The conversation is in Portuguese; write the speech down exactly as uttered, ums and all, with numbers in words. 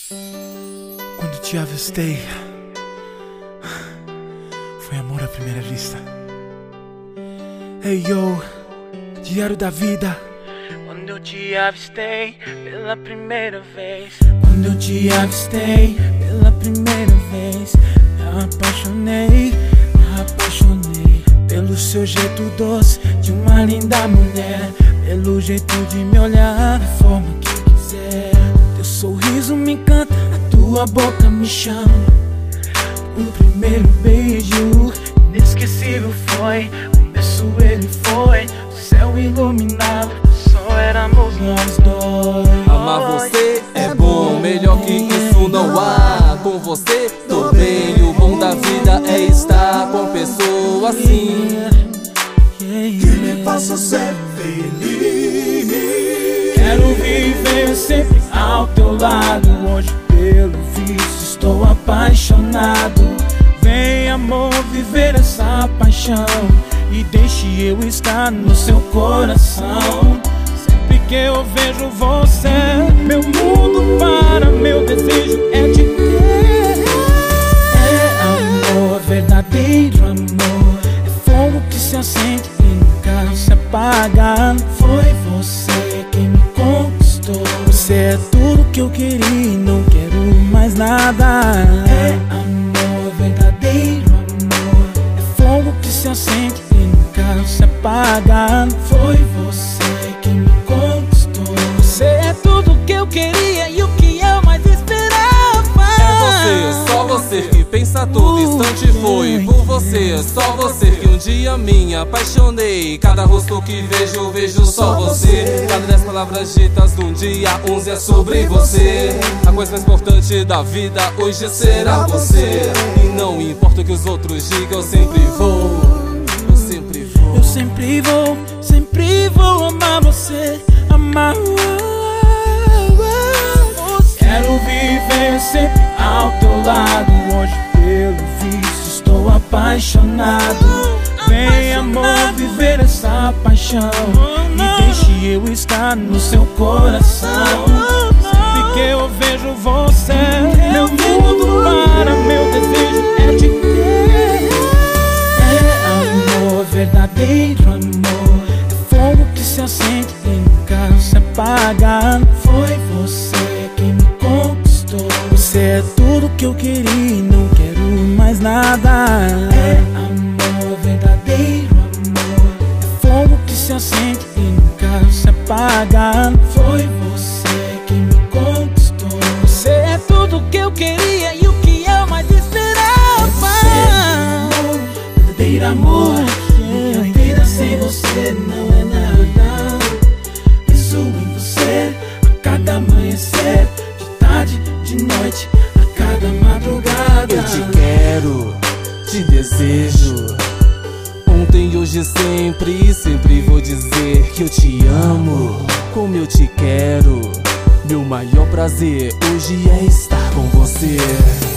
Quando te avistei, foi amor à primeira vista. Hey yo, diário da vida. Quando eu te avistei pela primeira vez, Quando eu te avistei pela primeira vez, me apaixonei, me apaixonei pelo seu jeito doce de uma linda mulher, pelo jeito de me olhar da forma que quiser. Teu sorriso me encanta, a tua boca me chama. Um primeiro beijo inesquecível foi. Um beijo ele foi, o céu iluminado, só éramos nós dois. Amar você é bom, melhor que isso não há. Com você tô bem, o bom da vida é estar com pessoa assim que me faça ser feliz. Quero viver sempre ao teu lado. Hoje pelo visto estou apaixonado. Vem amor, viver essa paixão e deixe eu estar no seu coração. Sempre que eu vejo você, meu mundo para, meu desejo é te ter. É amor, verdadeiro amor, é fogo que se acende e nunca se apaga. Foi você quem me conquistou. Você é tudo que eu queria e não quero mais nada. É amor, verdadeiro amor, é fogo que se acende e nunca se apaga. Foi você quem me conquistou. Você é tudo que eu queria e o que eu mais esperava. É você, só você que pensa a todo instante foi por você, só você que um dia me apaixonei. Cada rosto que vejo, vejo só você. Cada dez palavras ditas num dia, onze é sobre você. A coisa mais importante da vida hoje será você. E não importa o que os outros digam, eu sempre vou, eu sempre vou. Eu sempre vou, sempre vou amar você, amar você. Quero viver sempre ao teu lado. Hoje pelo visto estou apaixonado. Vem amor, viver essa paixão e deixe eu estar no seu coração. Sempre que eu vejo você, meu mundo para, meu desejo é te ter. É amor, verdadeiro amor, é fogo que se acende e nunca se apaga. Foi você quem me conquistou. Você é tudo que eu queria e não quero mais nada. É amor, verdadeiro amor, é fogo que se acende e nunca se apaga. Foi você quem me conquistou. Você é tudo que eu queria e o que eu mais esperava. É amor, verdadeiro amor, minha vida sem você não é nada. Penso em você a cada amanhecer, de tarde, de noite, a cada madrugada. Eu te quero, te desejo, ontem, hoje, sempre, sempre vou dizer que eu te amo, como eu te quero. Meu maior prazer hoje é estar com você.